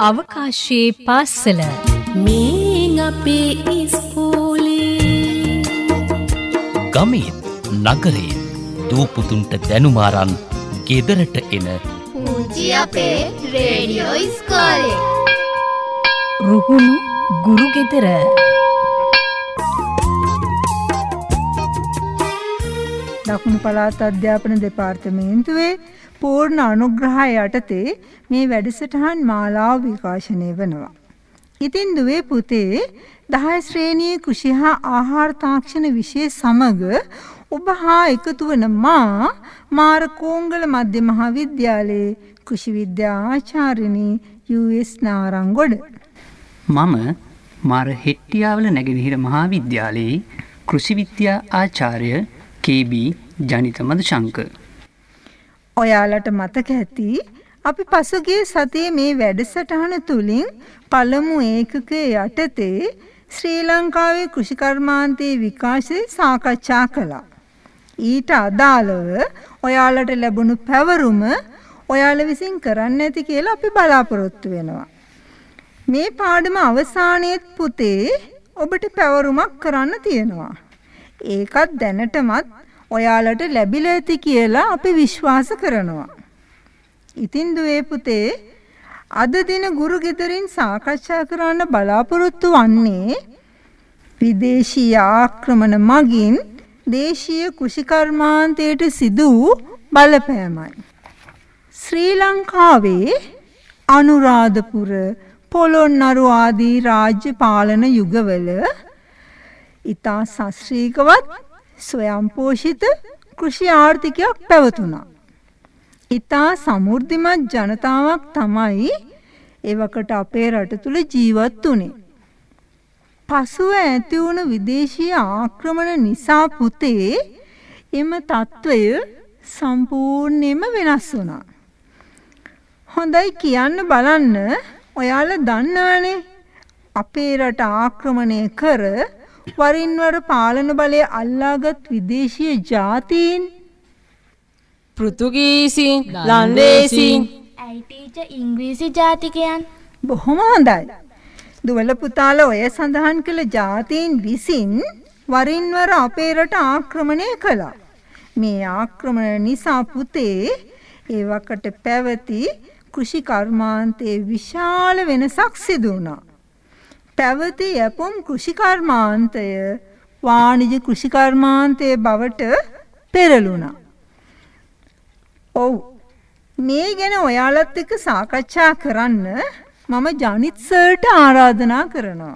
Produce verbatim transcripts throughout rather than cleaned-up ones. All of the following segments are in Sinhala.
අවකාශයේ පාසල මේ අපේ ඉස්කෝලේ ගමේ නගරේ දූපුතුන්ට දැනුමාරන් ගෙදරට එන පුංචි අපේ රේඩියෝ ඉස්කෝලේ රුහුණු ගුරු ගෙදර දකුණු පළාත් අධ්‍යාපන දෙපාර්තමේන්තුවේ පූර්ණ අනුග්‍රහය යටතේ මේ වැඩසටහන් මාලාව විකාශනය වෙනවා. ඉතින් දුවේ පුතේ දහය ශ්‍රේණියේ කෘෂි හා ආහාර තාක්ෂණ විෂය සමග ඔබ හා එකතු වන මා මාරකෝංගල මධ්‍ය මහාවිද්‍යාලයේ කෘෂි විද්‍යා ආචාර්යනී යූ එස් නාරංගොඩ. මම මාර හෙට්ටියාවල නැගෙනහිර මහාවිද්‍යාලයේ කෘෂි විද්‍යා ආචාර්ය කේ බී ජනිත මදුශංකර්. ඔයාලට මතක ඇති අපි පසුගිය සතියේ මේ වැඩසටහන තුලින් පළමු ඒකකයේ යටතේ ශ්‍රී ලංකාවේ කෘෂි කර්මාන්තයේ විකාශය සාකච්ඡා කළා. ඊට අදාළව ඔයාලට ලැබුණු පැවරුම ඔයාලා විසින් කරන්න ඇති කියලා අපි බලාපොරොත්තු වෙනවා. මේ පාඩම අවසානයේත් පුතේ ඔබට පැවරුමක් කරන්න තියෙනවා. ඒකත් දැනටමත් ඔයාලට ලැබිලා ඇති කියලා අපි විශ්වාස කරනවා. ඉතින් දුවේ පුතේ අද දින ගුරු ගෙදරින් සාකච්ඡා කරන්න බලාපොරොත්තු වන්නේ විදේශීය ආක්‍රමණ මගින් දේශීය කෘෂි කර්මාන්තයට සිදු වූ බලපෑමයි. ශ්‍රී ලංකාවේ අනුරාධපුර පොළොන්නරු ආදී රාජ්‍ය පාලන යුගවල ඉතා ශාස්ත්‍රීයවත් ස්වයංපෝෂිත කෘෂි ආර්ථිකයක් පැවතුණා. ඉතා සමෘද්ධිමත් ජනතාවක් තමයි එවකට අපේ රට තුල ජීවත් වුනේ. පසුව ඇති වුණු විදේශීය ආක්‍රමණ නිසා පුතේ එම తত্ত্বය සම්පූර්ණයෙන්ම වෙනස් වුණා. හොඳයි කියන්න බලන්න ඔයාලා දන්නවනේ අපේ රට ආක්‍රමණය කර වරින් වර පාලන බලය අල්ලාගත් විදේශීය ජාතීන් පෘතුගීසින් ලන්දේසින් ඇයි ටීචර් ඉංග්‍රීසි ජාතිකයන් බොහොම හොඳයි. දුවල පුතාලා ඔය සඳහන් කළ ජාතීන් විසින් වරින් වර අපේ රට ආක්‍රමණය කළා. මේ ආක්‍රමණ නිසා පුතේ ඒ වකට පැවති කෘෂි කර්මාන්තයේ විශාල වෙනසක් සිදු වුණා. පැවති යැපුම් කෘෂි කර්මාන්තය වාණිජ කෘෂි කර්මාන්තයේ බවට පෙරළුණා. ඔව් මේ ගැන ඔයාලත් එක්ක සාකච්ඡා කරන්න මම ජනිත් සර්ට ආරාධනා කරනවා.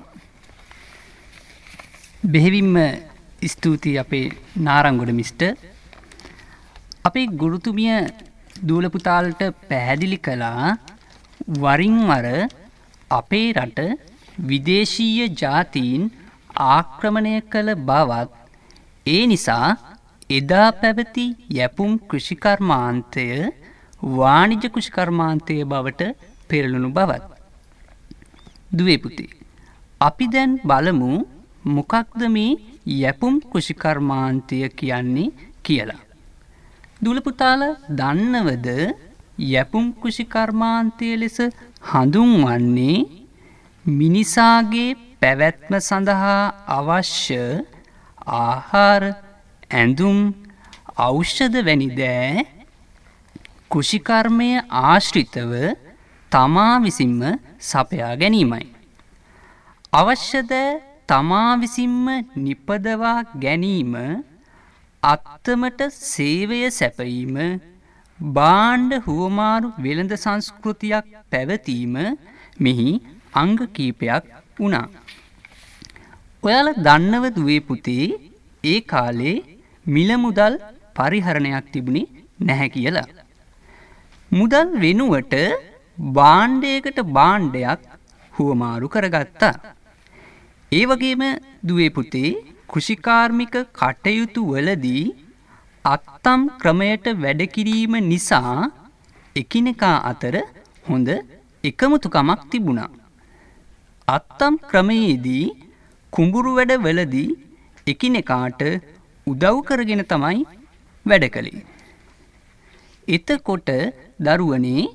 බෙහෙවින්ම ස්තුතියි අපේ නාරංගොඩ මිස්ටර්. අපේ ගුරුතුමිය දූල පුතාලට පැහැදිලි කළා වරින් වර අපේ රට විදේශීය ජාතීන් ආක්‍රමණය කළ බවත් ඒ නිසා එදා පැවති යැපුම් කෘෂිකර්මාන්තය වාණිජ කෘෂිකර්මාන්තය බවට පෙරළුණු බවත්. දුවේ පුතේ අපි දැන් බලමු මොකක්ද මේ යැපුම් කෘෂිකර්මාන්තය කියන්නේ කියලා. දුල පුතාලා දන්නවද යැපුම් කෘෂිකර්මාන්තය ලෙස හඳුන්වන්නේ මිනිසාගේ පැවැත්ම සඳහා අවශ්‍ය ආහාර ඇඳුම් ඖෂධ වැනි දෑ කෘෂිකර්මය ආශ්‍රිතව තමා විසින්ම සපයා ගැනීමයි. අවශ්‍ය දෑ තමා විසින්ම නිපදවා ගැනීම අත්තමට සේවය සැපයීම භාණ්ඩ හුවමාරු වෙළඳ සංස්කෘතියක් පැවතීම මෙහි අංග කීපයක් වුණා. ඔයාලා දන්නව දුවේ පුතේ ඒ කාලේ මිල මුදල් පරිහරණයක් තිබුණේ නැහැ කියලා. මුදල් වෙනුවට භාණ්ඩයකට භාණ්ඩයක් හුවමාරු කරගත්තා. ඒ වගේම දුවේ පුතේ කෘෂිකාර්මික කටයුතු වලදී අත්තම් ක්‍රමයට වැඩ කිරීම නිසා එකිනෙකා අතර හොඳ එකමුතුකමක් තිබුණා. අත්තම් ක්‍රමයේදී කුඹුරු වැඩ වලදී එකිනෙකාට උදව් කරගෙන තමයි වැඩ කළේ. එතකොට දරුවනේ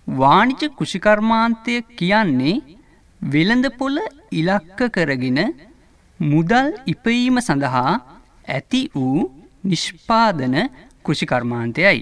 වාණිජ කෘෂිකර්මාන්තය කියන්නේ වෙළඳපොළ ඉලක්ක කරගෙන මුදල් ඉපයීම සඳහා ඇති වූ නිෂ්පාදන කෘෂිකර්මාන්තයයි.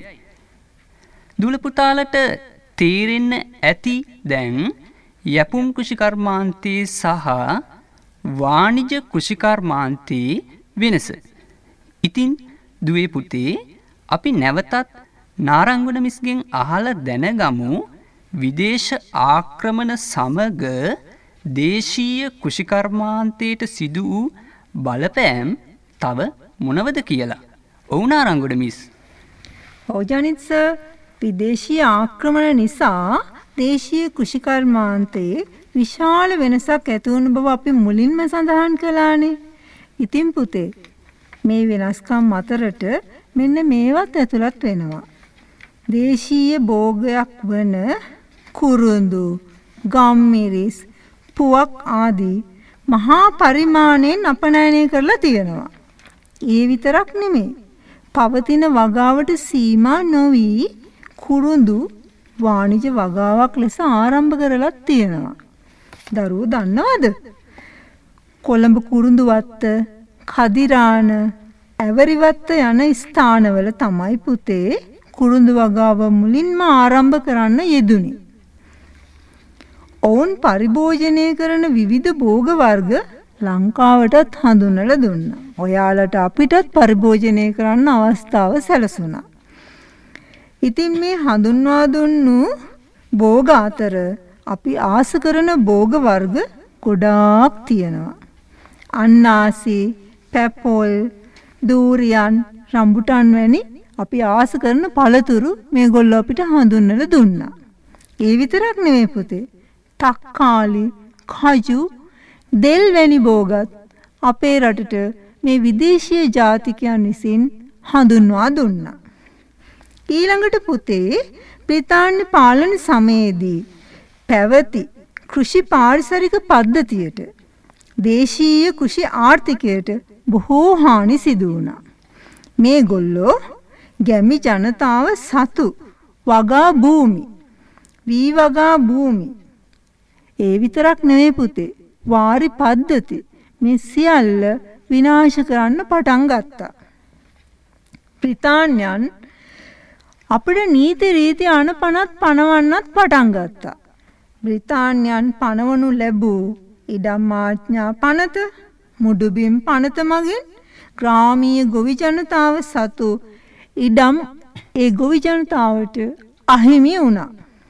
දුල පුතාලට තේරෙන්න ඇති දැන් යැපුම් කෘෂිකර්මාන්තයේ සහ වාණිජ කෘෂිකර්මාන්තයේ වෙනස. ඉතින් දුවේ පුතේ අපි නැවතත් නාරංගොඩ මිස්ගෙන් අහලා දැනගමු විදේශ ආක්‍රමණ සමග දේශීය කෘෂිකර්මාන්තයට සිදු වූ බලපෑම් තව මොනවද කියලා. ඔව් නාරංගොඩ මිස්. ඔව් ජනිත් සර්, විදේශීය ආක්‍රමණ නිසා දේශීය කෘෂිකර්මාන්තයේ විශාල වෙනසක් ඇති වුණු බව අපි මුලින්ම සඳහන් කළානේ. ඉතින් පුතේ මේ වෙනස්කම් අතරට මෙන්න මේවත් ඇතුළත් වෙනවා. දේශීය භෝගයක් වන කුරුඳු, ගම්මිරිස්, පුවක් ආදී මහා පරිමාණයෙන් අපනයනය කරලා තියෙනවා. ඒ විතරක් නෙමෙයි. පවතින වගාවට සීමා නොවි කුරුඳු වාණිජ වගාවක් ලෙස ආරම්භ කරලා තියෙනවා. දරුවෝ දන්නවද? කොළඹ කුරුඳු වත්ත, කදිරාන, ඇවරිවත්ත යන ස්ථානවල තමයි පුතේ කුරුඳු වගාව මුලින්ම ආරම්භ කරන්න යෙදුනේ. ඔවුන් පරිභෝජනය කරන විවිධ භෝග වර්ග ලංකාවටත් හඳුන්වලා දුන්නා. ඔයාලට අපිටත් පරිභෝජනය කරන්න අවස්ථාව සැලසුණා. ඉතින් මේ හඳුන්වා දුන්නු භෝග අතර අපි ආස කරන භෝග වර්ග ගොඩාක් තියෙනවා. අන්නාසි, පැපොල්, දූරියන්, රම්බුටන් වැනි අපි ආස කරන පළතුරු මේගොල්ලෝ අපිට හඳුන්වලා දුන්නා. ඒ විතරක් නෙමෙයි පුතේ. තක්කාලි, කජු, දෙල් වැනි භෝගත් අපේ රටට මේ විදේශීය ජාතිකයන් විසින් හඳුන්වා දුන්නා. ඊළඟට පුතේ බ්‍රිතාන්‍ය පාලන සමයේදී පැවති කෘෂි පාරිසරික පද්ධතියට දේශීය කෘෂි ආර්ථිකයට බොහෝ හානි සිදු වුණා. මේගොල්ලෝ ගැමි ජනතාව සතු වගා භූමි, වී වගා භූමි, ඒ විතරක් නෙවෙයි පුතේ, වාරි පද්ධති මේ සියල්ල විනාශ කරන්න පටන් ගත්තා. බ්‍රිතාන්‍යයන් අපිට නීති රීති අනපනත් පනවන්නත් පටන් ගත්තා. බ්‍රිතාන්‍යයන් පනවනු ලැබූ ඉඩම් ආඥා පනත, මුඩුබිම් පනත මගින් ග්‍රාමීය ගොවි ජනතාව සතු ඉඩම් ඒ ගොවි ජනතාවට අහිමි වුණා.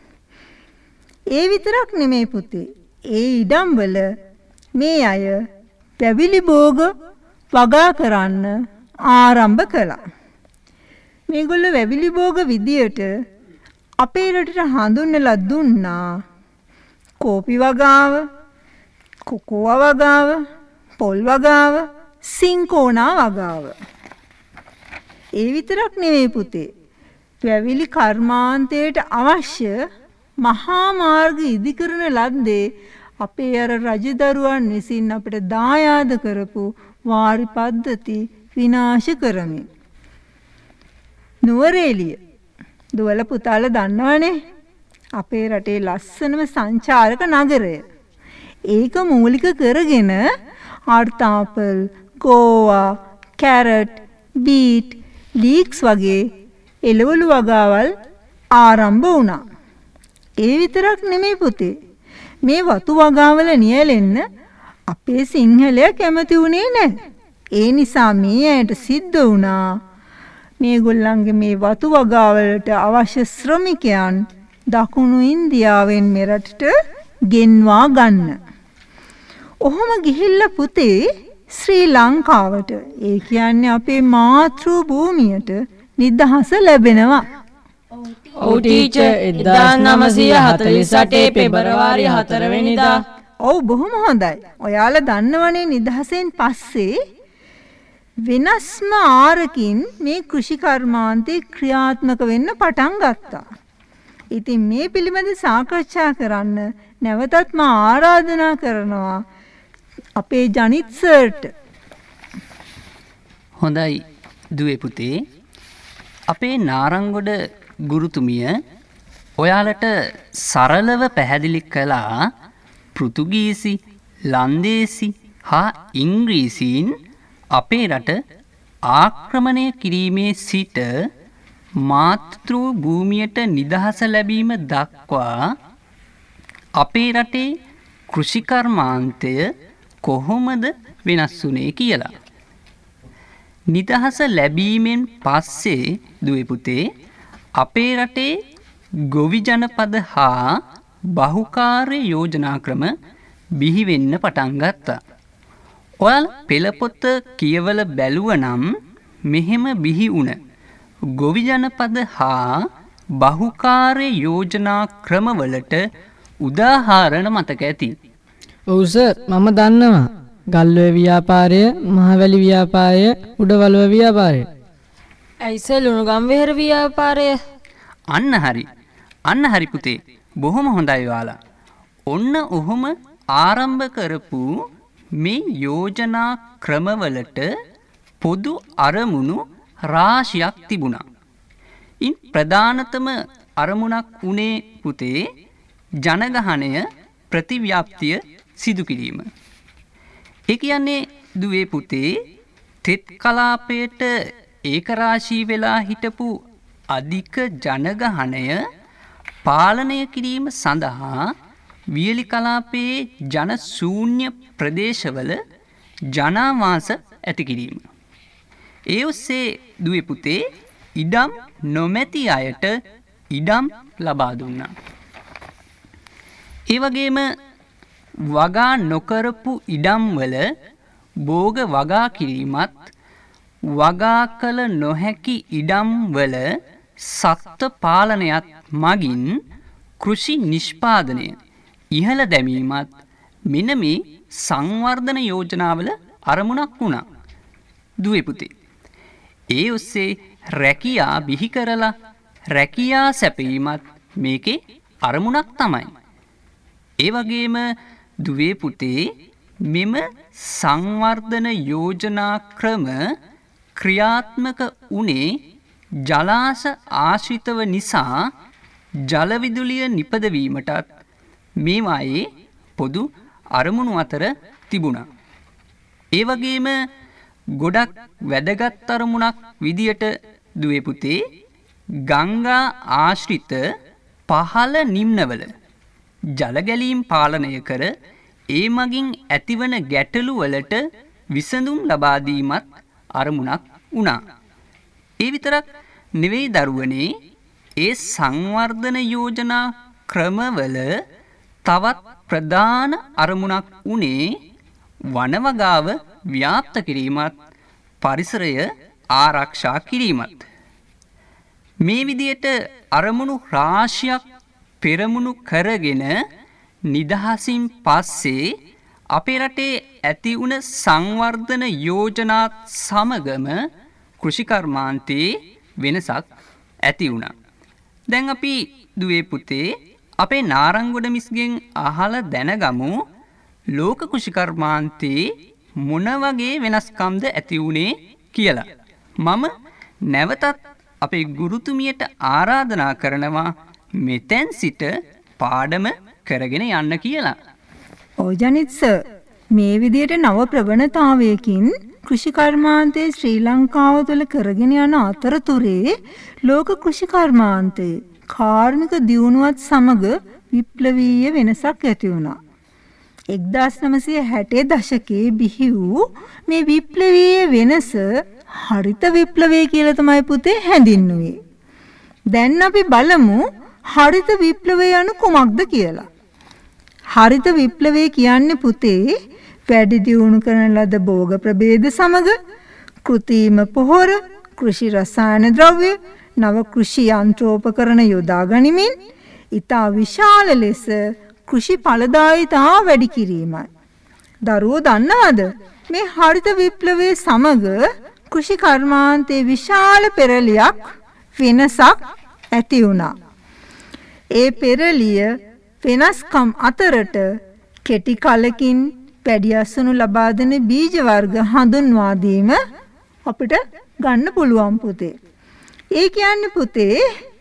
ඒ විතරක් නෙමෙයි පුතේ, ඒ ඉඩම් වල මේ අය පැවිලි භෝග වගා කරන්න ආරම්භ කළා. මේගොල්ලෝ වැවිලි භෝග විදියට අපේ රටට හඳුන්වලා දුන්නා කෝපි වගාව, කොකෝවා වගාව, පොල් වගාව, සිංකෝනා වගාව. ඒ විතරක් නෙවෙයි පුතේ, වැවිලි කර්මාන්තයට අවශ්‍ය මහා මාර්ග ඉදිකරන ලද්දේ අපේ අර රජදරුවන් විසින් අපිට දායාද කරපු වාරි පද්ධති විනාශ කරමින්. නුවරඑළිය දුවල පුතාලා දන්නවනේ, අපේ රටේ ලස්සනම සංචාරක නගරය. ඒක මූලික කරගෙන ආර්තාපල්, ගෝවා, කැරට්, බීට්, ලීක්ස් වගේ එළවලු වගාවල් ආරම්භ වුණා. ඒ විතරක් නෙමෙයි පුතේ, මේ වතු වගාවල නියැලෙන්න අපේ සිංහලයා කැමති වුණේ නැහැ. ඒ නිසා මේ ඇයට සිද්ධ වුණා මේගොල්ලන්ගේ මේ වතු වගාවලට අවශ්‍ය ශ්‍රමිකයන් දකුණු ඉන්දියාවෙන් මෙරටට ගෙන්වා ගන්න. ඔහොම ගිහිල්ලා පුතේ ශ්‍රී ලංකාවට, ඒ කියන්නේ අපේ මාතෘ භූමියට නිදහස ලැබෙනවා. ඔව් ටීචර්, එක්දාස් නවසිය හතළිස් අටේ පෙබරවාරි හතර වෙනිදා. ඔව් බොහොම හොඳයි. ඔයාලා දන්නවනේ නිදහසෙන් පස්සේ වෙනස්ම ආරකින් මේ කෘෂිකර්මාන්තේ ක්‍රියාත්මක වෙන්න පටන් ගත්තා. ඉතින් මේ පිළිබඳ සාකච්ඡා කරන්න නැවතත් මා ආරාධනා කරනවා අපේ ජනිත් සර්ට. හොඳයි දුවේ පුතේ, අපේ නාරංගොඩ ගුරුතුමිය ඔයාලට සරලව පැහැදිලි කළා පෘතුගීසි, ලන්දේසි හා ඉංග්‍රීසීන් අපේ රට ආක්‍රමණය කිරීමේ සිට මාතෘ භූමියට නිදහස ලැබීම දක්වා අපේ රටේ කෘෂිකර්මාන්තය කොහොමද වෙනස් වුනේ කියලා. නිදහස ලැබීමෙන් පස්සේ දුවේ පුතේ අපේ රටේ ගොවි ජනපද හා බහුකාර්ය යෝජනා ක්‍රම බිහි වෙන්න පටන් ගත්තා. ඔයාලා පෙළපොත කියවල බැලුවනම් මෙහෙම බිහි වුණ ගොවි ජනපද හා බහුකාර්ය යෝජනා ක්‍රමවලට උදාහරණ මතක ඇති. ඔව් සර් මම දන්නවා. ගල්ඔය ව්‍යාපාරය, මහවැලි ව්‍යාපාරය, උඩවලුව ව්‍යාපාරය. ඇයි සර් ලුණුගම් වෙහෙර ව්‍යාපාරය? අන්න හරි. අන්න හරි පුතේ. බොහොම හොඳයි ඔයාලා. ඔන්න ඔහොම ආරම්භ කරපු මේ යෝජනා ක්‍රමවලට පොදු අරමුණු රාශියක් තිබුණා. ඉන් ප්‍රධානතම අරමුණක් උනේ පුතේ ජනගහනය ප්‍රතිව්‍යාප්තිය සිදු කිරීම. ඒ කියන්නේ දුවේ පුතේ තෙත් කලාපයට ඒකරාශී වෙලා හිටපු අධික ජනගහනය පාලනය කිරීම සඳහා වියලි කලාපයේ ජන ශූන්‍ය ප්‍රදේශවල ජනාවාස ඇති කිරීම. ඒ ඔස්සේ දුවේ පුතේ ඉඩම් නොමැති අයට ඉඩම් ලබා දුන්නා. ඒ වගේම වගා නොකරපු ඉඩම් වල භෝග වගා කිරීමත්, වගා කළ නොහැකි ඉඩම් වල සත්ත්ව පාලනයත් මගින් කෘෂි නිෂ්පාදනය ඉහළ දැමීමත් මෙන්න මේ සංවර්ධන යෝජනාවල අරමුණක් වුණා. දුවේ පුතේ ඒ ඔස්සේ රැකියා බිහි කරලා රැකියා සැපීමත් මේකේ අරමුණක් තමයි. ඒ වගේම දුවේ පුතේ මෙම සංවර්ධන යෝජනා ක්‍රම ක්‍රියාත්මක වුණේ ජලාශ ආශ්‍රිතව නිසා ජලවිදුලිය නිපදවීමටත් මේවායේ පොදු අරමුණු අතර තිබුණා. ඒ වගේම ගොඩක් වැදගත් අරමුණක් විදියට දුවේ පුතේ ගංගා ආශ්‍රිත පහළ නිම්නවල ජලගැලීම් පාලනය කර ඒ මගින් ඇතිවන ගැටලු වලට විසඳුම් ලබා දීමත් අරමුණක් වුණා. ඒ විතරක් නෙවෙයි දරුවනේ ඒ සංවර්ධන යෝජනා ක්‍රමවල තවත් ප්‍රධාන අරමුණක් වුණේ වනවගාව ව්‍යාප්ත කිරීමත් පරිසරය ආරක්ෂා කිරීමත්. මේ විදියට අරමුණු රාශියක් පෙරමුණු කරගෙන නිදහසින් පස්සේ අපේ රටේ ඇති වුණ සංවර්ධන යෝජනාත් සමගම කෘෂිකර්මාන්තයේ වෙනසක් ඇති වුණා. දැන් අපි දුවේ පුතේ අපේ නාරංගොඩ මිස්ගෙන් අහලා දැනගමු ලෝක කෘෂිකර්මාන්තයේ මොන වගේ වෙනස්කම්ද ඇති වුණේ කියලා. මම නැවතත් අපේ ගුරුතුමියට ආරාධනා කරනවා මෙතෙන් සිට පාඩම කරගෙන යන්න කියලා. ඔව් ජනිත් සර් මේ විදිහට නව ප්‍රවණතාවයකින් කෘෂිකර්මාන්තයේ ශ්‍රී ලංකාව තුළ කරගෙන යන අතරතුරේ ලෝක කෘෂිකර්මාන්තයේ කාර්මික දියුණුවත් සමග විප්ලවීය වෙනසක් ඇති වුණා. එක්දාස් නවසිය හැටේ දශකයේ බිහි වූ මේ විප්ලවීය වෙනස හරිත විප්ලවය කියලා තමයි පුතේ හැඳින්වුවේ. දැන් අපි බලමු හරිත විප්ලවය යනු කුමක්ද කියලා. හරිත විප්ලවය කියන්නේ පුතේ වැඩි දියුණු කරන ලද භෝග ප්‍රභේද සමග කෘත්‍රිම පොහොර, කෘෂි රසායන ද්‍රව්‍ය, නව කෘෂි යන්ත්‍රෝපකරණ යොදා ගනිමින් ඉතා විශාල ලෙස කෘෂි ඵලදායීතාව වැඩි කිරීමයි. දරුවෝ දන්නවද මේ හරිත විප්ලවයේ සමග කෘෂි කර්මාන්තයේ විශාල පෙරලියක් වෙනසක් ඇති වුණා. ඒ පෙරලිය වෙනස්කම් අතරට කෙටි කලකින් පැඩි අසුණු ලබා දෙන බීජ වර්ග හඳුන්වා දීම අපිට ගන්න පුළුවන් පුතේ. ඒ කියන්නේ පුතේ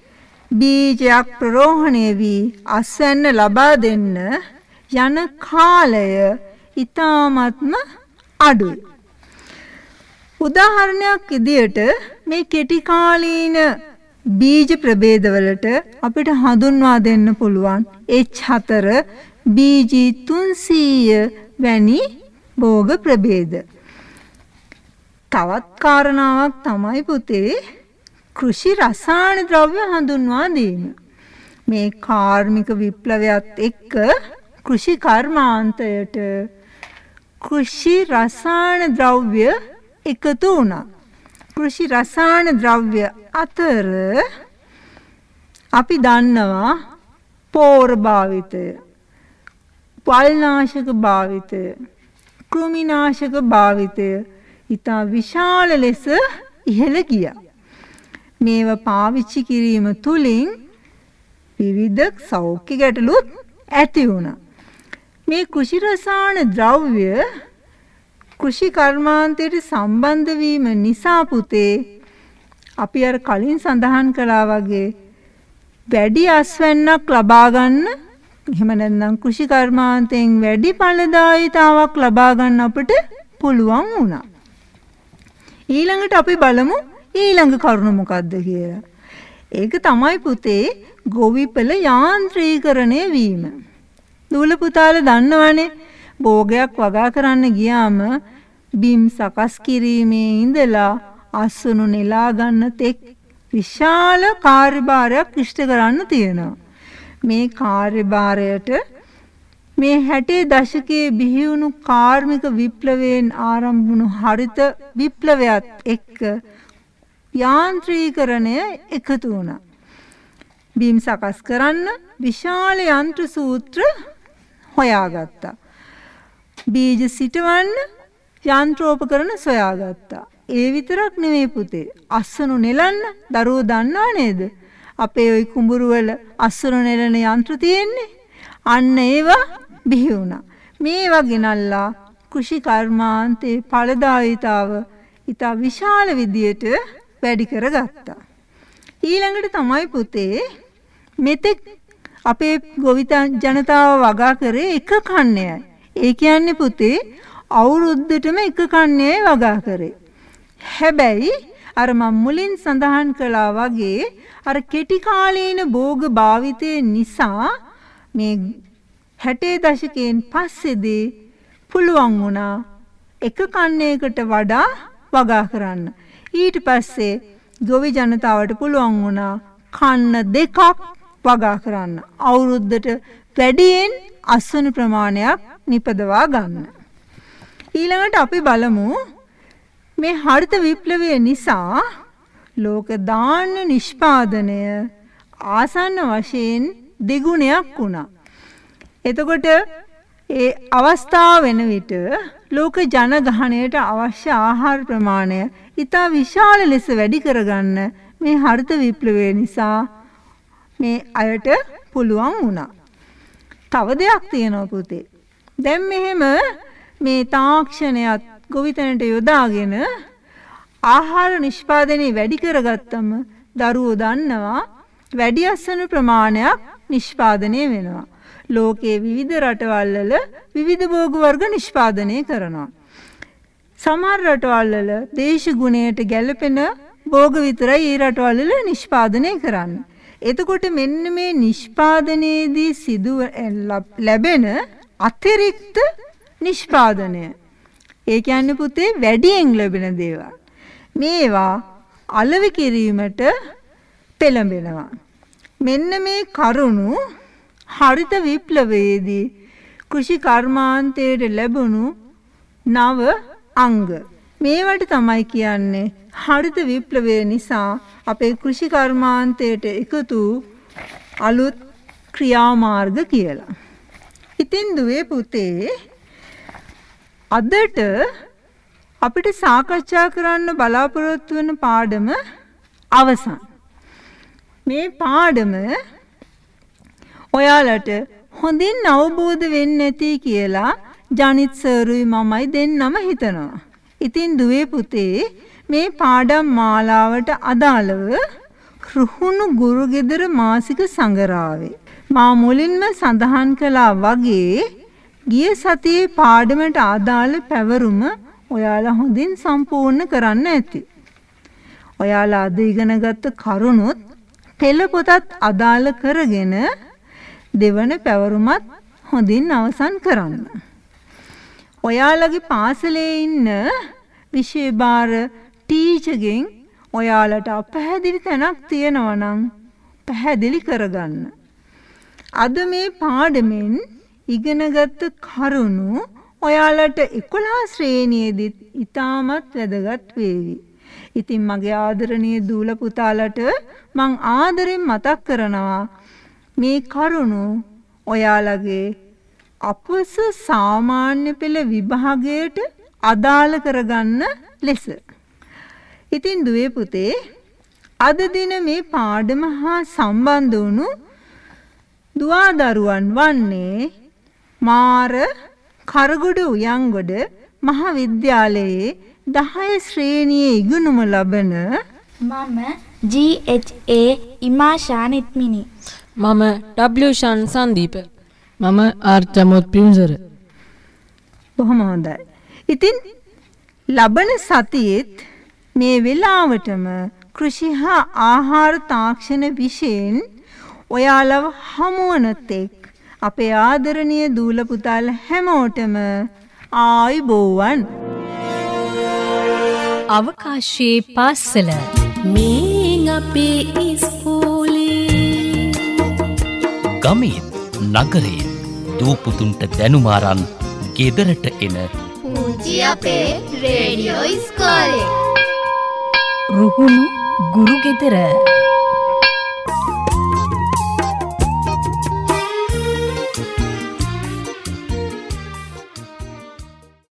බීජයක් ප්‍රරෝහණය වී අස්වැන්න ලබා දෙන්න යන කාලය ඊ타ත්ම අඩුයි. උදාහරණයක් විදියට මේ කෙටි කාලීන බීජ ප්‍රභේදවලට අපිට හඳුන්වා දෙන්න පුළුවන් එච් හතර බී ජී තුන්සීය වැනි භෝග ප්‍රභේද. තවත් කාරණාවක් තමයි පුතේ කෘෂි රසායන ද්‍රව්‍ය හඳුන්වා දීම. මේ කාර්මික විප්ලවයත් එක්ක කෘෂි කර්මාන්තයට කෘෂි රසායන ද්‍රව්‍ය එකතු වුණා. කෘෂි රසායන ද්‍රව්‍ය අතර අපි දන්නවා පෝර භාවිතය, පල්නාශක භාවිතය, කෘමිනාශක භාවිතය ඉතා විශාල ලෙස ඉහළ ගියා. මේවා පාවිච්චි කිරීම තුළින් විවිධ සෞඛ්‍ය ගැටලුත් ඇති වුණා. මේ කෘෂි රසායන ද්‍රව්‍ය කෘෂි කර්මාන්තයට සම්බන්ධ වීම නිසා පුතේ අපි අර කලින් සඳහන් කළා වගේ වැඩි අස්වැන්නක් ලබා ගන්න, එහෙම නැත්නම් කෘෂි කර්මාන්තයෙන් වැඩි ඵලදායීතාවක් ලබා ගන්න අපිට පුළුවන් වුණා. ඊළඟට අපි බලමු ඊළඟ කරුණ මොකක්ද කියලා. ඒක තමයි පුතේ ගොවිපළ යාන්ත්‍රීකරණය වීම. දූල පුතාලා දන්නවනේ භෝගයක් වගා කරන්න ගියාම බිම් සකස් කිරීමේ ඉඳලා අස්වනු නෙලා ගන්න තෙක් විශාල කාර්යභාරයක් ඉෂ්ට කරන්න තියෙනවා. මේ කාර්යභාරයට මේ හැටේ දශකයේ බිහි වුණු කාර්මික විප්ලවයෙන් ආරම්භ වුණු හරිත විප්ලවයත් එක්ක යාන්ත්‍රීකරණය එකතු වුණා. බිම් සකස් කරන්න විශාල යන්ත්‍ර සූත්‍ර හොයාගත්තා. බීජ සිටවන්න යන්ත්‍රෝපකරණ සොයාගත්තා. ඒ විතරක් නෙමෙයි පුතේ. අස්වනු නෙලන්න දරුවෝ දන්නා නේද? අපේ ওই කුඹුරු වල අස්වනු නෙලන යන්ත්‍ර තියෙන්නේ. අන්න ඒවා බිහි වුණා. මේවා ගෙනල්ලා කෘෂි කර්මාන්තේ ඵලදායීතාව ඉතා විශාල විදියට වැඩි කරගත්තා. ඊළඟට තමයි පුතේ මෙතෙක් අපේ ගොවිත ජනතාව වගා කරේ එක කන්නයයි. ඒ කියන්නේ පුතේ අවුරුද්දටම එක කන්නයයි වගා කරේ. හැබැයි අර මම මුලින් සඳහන් කළා වගේ අර කෙටි කාලීන භෝග භාවිතය නිසා මේ හැටේ දශකයෙන් පස්සේදී පුළුවන් වුණා එක කන්නයකට වඩා වගා කරන්න. ඊට පස්සේ ගොවි ජනතාවට පුළුවන් වුණා කන්න දෙකක් වගා කරන්න. අවුරුද්දට වැඩියෙන් අස්වනු ප්‍රමාණයක් නිපදවා ගන්න. ඊළඟට අපි බලමු මේ හරිත විප්ලවය නිසා ලෝක ධාන්‍ය නිෂ්පාදනය ආසන්න වශයෙන් දෙගුණයක් වුණා. එතකොට ඒ අවස්ථාව වෙන විට ලෝක ජනගහනයට අවශ්‍ය ආහාර ප්‍රමාණය ඉතා විශාල ලෙස වැඩි කරගන්න මේ හරිත විප්ලවය නිසා මේ අයට පුළුවන් වුණා. තව දෙයක් තියෙනවා පුතේ. දැන් මෙහෙම මේ තාක්ෂණයත් ගොවිතැනට යොදාගෙන ආහාර නිෂ්පාදනය වැඩි කරගත්තම දරුවෝ දන්නවා වැඩි අස්වනු ප්‍රමාණයක් නිෂ්පාදනය වෙනවා. ලෝකයේ විවිධ රටවල් වල විවිධ භෝග වර්ග නිෂ්පාදනය කරනවා. සමහර රටවල් වල දේශගුණයට ගැළපෙන භෝග විතරයි ඒ රටවල් වල නිෂ්පාදනය කරන්නේ. එතකොට මෙන්න මේ නිෂ්පාදනයේදී සිදු ලැබෙන අතිරික්ත නිෂ්පාදනය, ඒ කියන්නේ පුතේ වැඩියෙන් ලැබෙන දේවල්, මේවා අලෙවි කිරීමට පෙළඹෙනවා. මෙන්න මේ කරුණු හරිත විප්ලවයේදී කෘෂි කර්මාන්තයට ලැබුණු නව අංග. මේවට තමයි කියන්නේ හරිත විප්ලවය නිසා අපේ කෘෂි කර්මාන්තයට එකතු අලුත් ක්‍රියාමාර්ග කියලා. ඉතින් දුවේ පුතේ අදට අපිට සාකච්ඡා කරන්න බලාපොරොත්තු වෙන පාඩම අවසන්. මේ පාඩම ඔයාලට හොඳින් අවබෝධ වෙන්නේ නැති කියලා ජනිත් සර්ුයි මමයි දෙන්නම හිතනවා. ඉතින් දුවේ පුතේ මේ පාඩම් මාලාවට අදාළව රුහුණු ගුරු ගෙදර මාසික සංගරාවේ. මා මුලින්ම සඳහන් කළා වගේ ගිය සතියේ පාඩමට අදාළ පැවරුම ඔයාලා හොඳින් සම්පූර්ණ කරන්න ඇති. ඔයාලා අද ඉගෙනගත්ත කරුණුත් පෙළ පොතත් අදාළ කරගෙන දෙවන පැවරුමත් හොඳින් අවසන් කරන්න. ඔයාලගේ පාසලේ ඉන්න විෂය භාර ටීචර්ගෙන් ඔයාලට අපැහැදිලි තැනක් තියෙනවා නම් පැහැදිලි කරගන්න. අද මේ පාඩමෙන් ඉගෙනගත්ත කරුණු ඔයාලට එකොළහ ශ්‍රේණියේදීත් ඉතාමත් වැදගත් වේවි. ඉතින් මගේ ආදරණීය දූල පුතාලට මං ආදරෙන් මතක් කරනවා මේ කරුණු ඔයාලගේ අපස සාමාන්‍ය පෙළ විභාගයට අදාළ කරගන්න ලෙස. ඉතින් දුවේ පුතේ අද දින මේ පාඩම හා සම්බන්ධ වුණු දුවදරුවන් වන්නේ මාර කරගොඩ උයන්ගොඩ මහාවිද්‍යාලයේ දහය ශ්‍රේණියේ ඉගෙනුම ලබන මම ජී එච් ඒ ඉමාෂා නිත්මිනි. මම ඩබ්ලිව් ෂාන් සංදීප. මම ආර් චමොත් පියුන්සර. බොහොම හොඳයි. ඉතින් ලබන සතියේත් මේ වෙලාවටම කෘෂි හා ආහාර තාක්ෂණ විෂයෙන් ඔයාලව හමුවන තෙක් අපේ ආදරණීය දූල පුතාල හැමෝටම ආයුබෝවන්. අවකාශයේ පාසල මේ අපේ ඉස්කෝලේ ගමේ නගරේ දූපුතුන්ට දැනුමාරන් ගෙදරට එන පුංචි අපේ රේඩියෝ ඉස්කෝලේ. රුහුණු ගුරු ගෙදර